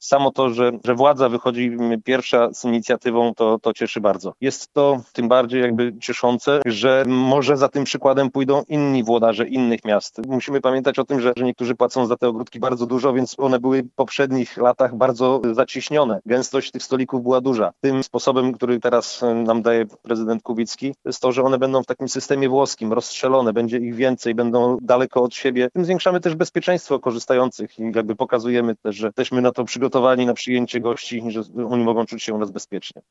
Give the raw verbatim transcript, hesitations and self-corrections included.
samo to, że, że władza wychodzi pierwsza z inicjatywą, to, to cieszy bardzo. Jest to tym bardziej jakby cieszące, że może za tym przykładem pójdą inni włodarze innych miast. Musimy pamiętać o tym, że, że niektórzy płacą za te ogródki bardzo dużo, więc one były w poprzednich latach bardzo zacieśnione. Gęstość tych stolików była duża. Tym sposobem, który teraz nam daje prezydent Kubicki, jest to, że one będą w takim systemie włoskim, rozstrzelone, będzie ich więcej, będą daleko od siebie. Tym zwiększamy też bezpieczeństwo korzystających i jakby pokazujemy też, że jesteśmy na to przygotowani, na przyjęcie gości, że oni mogą czuć się u nas bezpiecznie.